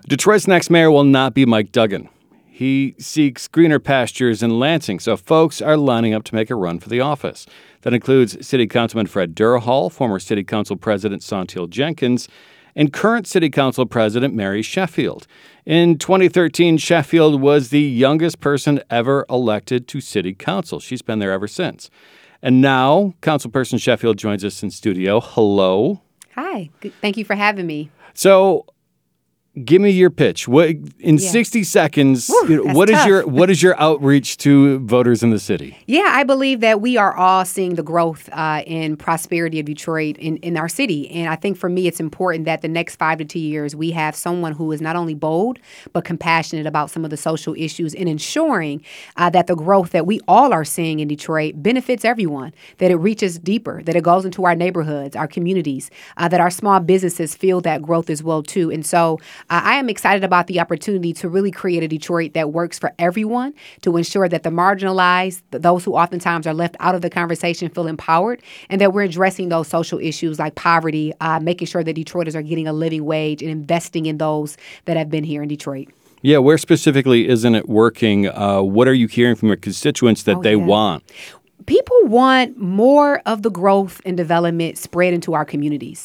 Detroit's next mayor will not be Mike Duggan. He seeks greener pastures in Lansing, so folks are lining up to make a run for the office. That includes City Councilman Fred Durhal, former City Council President Sontil Jenkins, and current City Council President Mary Sheffield. In 2013, Sheffield was the youngest person ever elected to City Council. She's been there ever since. And now, Councilperson Sheffield joins us in studio. Hello. Hi. Thank you for having me. So, give me your pitch. In 60 seconds, what is your outreach to voters in the city? Yeah, I believe that we are all seeing the growth and prosperity of Detroit in our city. And I think for me, it's important that the next 5 to 10 years, we have someone who is not only bold, but compassionate about some of the social issues and ensuring that the growth that we all are seeing in Detroit benefits everyone, that it reaches deeper, that it goes into our neighborhoods, our communities, that our small businesses feel that growth as well, too. And so I am excited about the opportunity to really create a Detroit that works for everyone, to ensure that the marginalized, those who oftentimes are left out of the conversation, feel empowered, and that we're addressing those social issues like poverty, making sure that Detroiters are getting a living wage and investing in those that have been here in Detroit. Yeah, where specifically isn't it working? What are you hearing from your constituents that they want? People want more of the growth and development spread into our communities.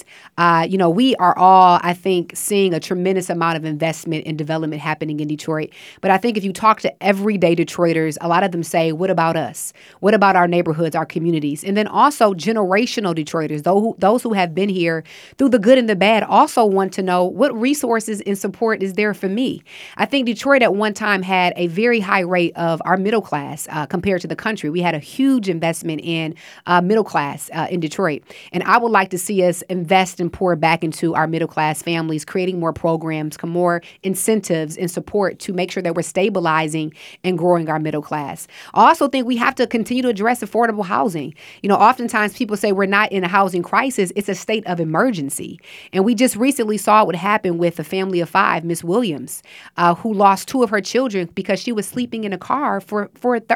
We are all, I think, seeing a tremendous amount of investment and development happening in Detroit. But I think if you talk to everyday Detroiters, a lot of them say, what about us? What about our neighborhoods, our communities? And then also generational Detroiters, those who have been here through the good and the bad, also want to know what resources and support is there for me. I think Detroit at one time had a very high rate of our middle class compared to the country. We had a huge investment in middle class in Detroit. And I would like to see us invest and pour back into our middle class families, creating more programs, more incentives and support to make sure that we're stabilizing and growing our middle class. I also think we have to continue to address affordable housing. Oftentimes people say we're not in a housing crisis. It's a state of emergency. And we just recently saw what happened with a family of 5, Miss Williams, who lost 2 of her children because she was sleeping in a car for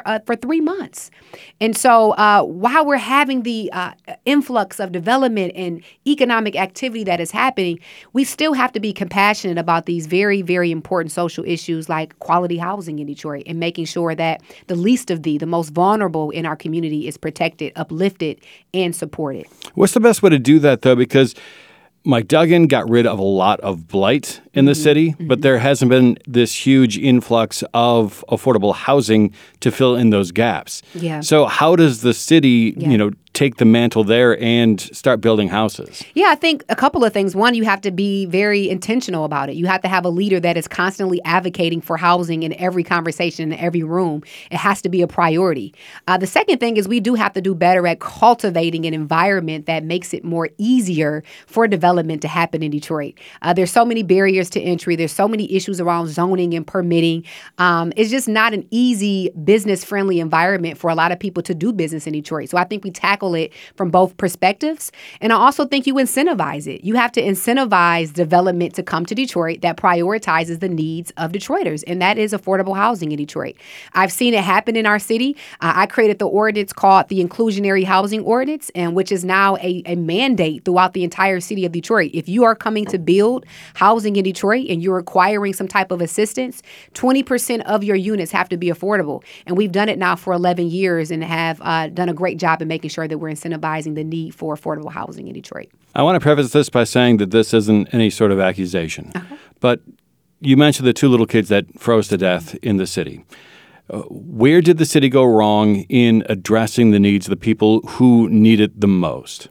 3 months. And so while we're having the influx of development and economic activity that is happening, we still have to be compassionate about these very, very important social issues like quality housing in Detroit and making sure that the least of the most vulnerable in our community is protected, uplifted, and supported. What's the best way to do that, though? Because Mike Duggan got rid of a lot of blight in the city, but there hasn't been this huge influx of affordable housing to fill in those gaps. Yeah. So how does the city, take the mantle there and start building houses? Yeah, I think a couple of things. One, you have to be very intentional about it. You have to have a leader that is constantly advocating for housing in every conversation, in every room. It has to be a priority. The second thing is we do have to do better at cultivating an environment that makes it more easier for development to happen in Detroit. There's so many barriers to entry. There's so many issues around zoning and permitting. It's just not an easy business-friendly environment for a lot of people to do business in Detroit. So I think we tackle it from both perspectives. And I also think you incentivize it. You have to incentivize development to come to Detroit that prioritizes the needs of Detroiters. And that is affordable housing in Detroit. I've seen it happen in our city. I created the ordinance called the Inclusionary Housing Ordinance, and which is now a mandate throughout the entire city of Detroit. If you are coming to build housing in Detroit and you're requiring some type of assistance, 20% of your units have to be affordable. And we've done it now for 11 years and have done a great job in making sure that we're incentivizing the need for affordable housing in Detroit. I want to preface this by saying that this isn't any sort of accusation, but you mentioned the 2 little kids that froze to death in the city. Where did the city go wrong in addressing the needs of the people who need it the most?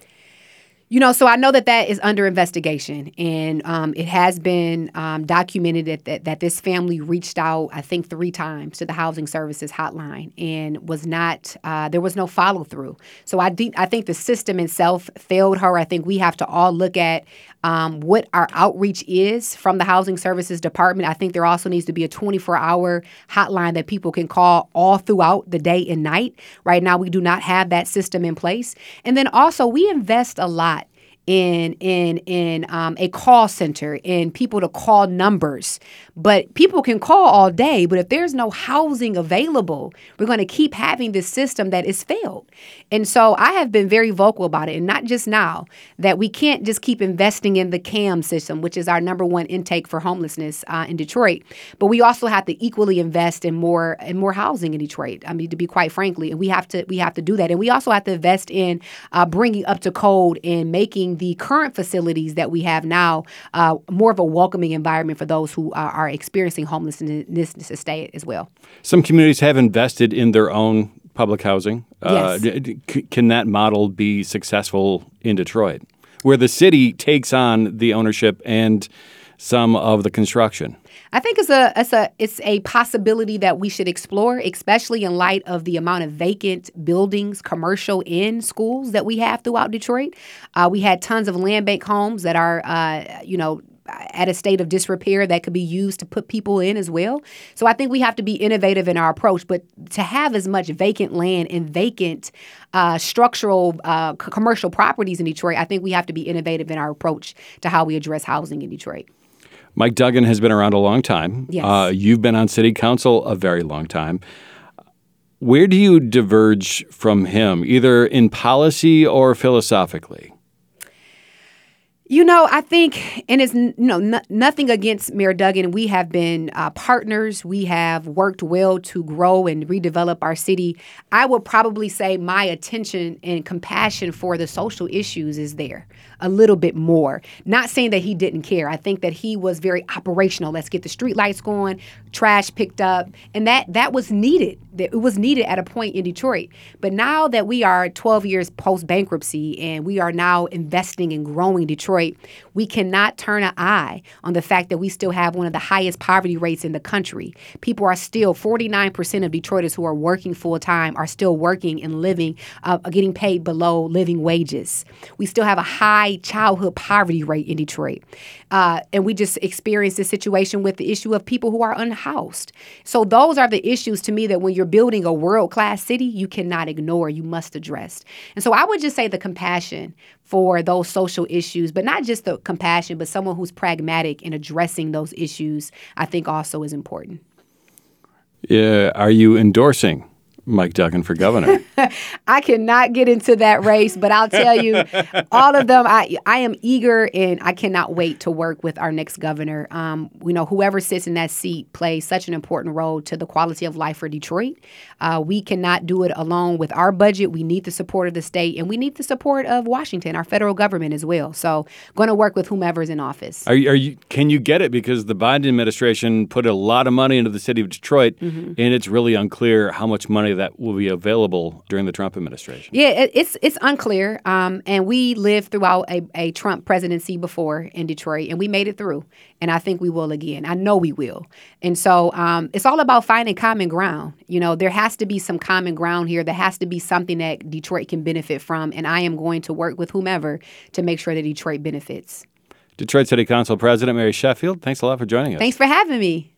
So I know that is under investigation, and it has been documented that this family reached out, I think, 3 times to the Housing Services Hotline and was not, there was no follow through. So I think the system itself failed her. I think we have to all look at what our outreach is from the Housing Services Department. I think there also needs to be a 24-hour hotline that people can call all throughout the day and night. Right now, we do not have that system in place. And then also, we invest a lot in a call center, in people to call numbers. But people can call all day, but if there's no housing available, we're going to keep having this system that is failed. And so I have been very vocal about it, and not just now, that we can't just keep investing in the CAM system, which is our number one intake for homelessness in Detroit, but we also have to equally invest in more housing in Detroit. I mean, to be quite frankly, and we have to do that, and we also have to invest in bringing up to code and making the current facilities that we have now more of a welcoming environment for those who are experiencing homelessness to stay as well. Some communities have invested in their own public housing. Yes. Can that model be successful in Detroit, where the city takes on the ownership and some of the construction? I think it's a possibility that we should explore, especially in light of the amount of vacant buildings, commercial and schools that we have throughout Detroit. We had tons of land bank homes that are, at a state of disrepair that could be used to put people in as well. So I think we have to be innovative in our approach, but to have as much vacant land and vacant structural commercial properties in Detroit, I think we have to be innovative in our approach to how we address housing in Detroit. Mike Duggan has been around a long time. Yes. You've been on city council a very long time. Where do you diverge from him, either in policy or philosophically? I think, and it's nothing against Mayor Duggan. We have been partners. We have worked well to grow and redevelop our city. I would probably say my attention and compassion for the social issues is there a little bit more. Not saying that he didn't care. I think that he was very operational. Let's get the street lights going, trash picked up, and that was needed. It was needed at a point in Detroit. But now that we are 12 years post-bankruptcy and we are now investing and growing Detroit, we cannot turn an eye on the fact that we still have one of the highest poverty rates in the country. People are still, 49% of Detroiters who are working full-time are still working and living, getting paid below living wages. We still have a high childhood poverty rate in Detroit. And we just experienced this situation with the issue of people who are unhoused. So those are the issues to me that when you're building a world-class city, you cannot ignore, you must address. And so I would just say the compassion for those social issues, but not just the compassion, but someone who's pragmatic in addressing those issues, I think also is important. Are you endorsing Mike Duggan for governor? I cannot get into that race, but I'll tell you, all of them, I am eager and I cannot wait to work with our next governor. Whoever sits in that seat plays such an important role to the quality of life for Detroit. We cannot do it alone with our budget. We need the support of the state and we need the support of Washington, our federal government as well. So going to work with whomever's in office. Can you get it? Because the Biden administration put a lot of money into the city of Detroit, and it's really unclear how much money that will be available during the Trump administration. Yeah, it's unclear. And we lived throughout a Trump presidency before in Detroit, and we made it through. And I think we will again. I know we will. And so it's all about finding common ground. There has to be some common ground here. There has to be something that Detroit can benefit from. And I am going to work with whomever to make sure that Detroit benefits. Detroit City Council President Mary Sheffield, thanks a lot for joining us. Thanks for having me.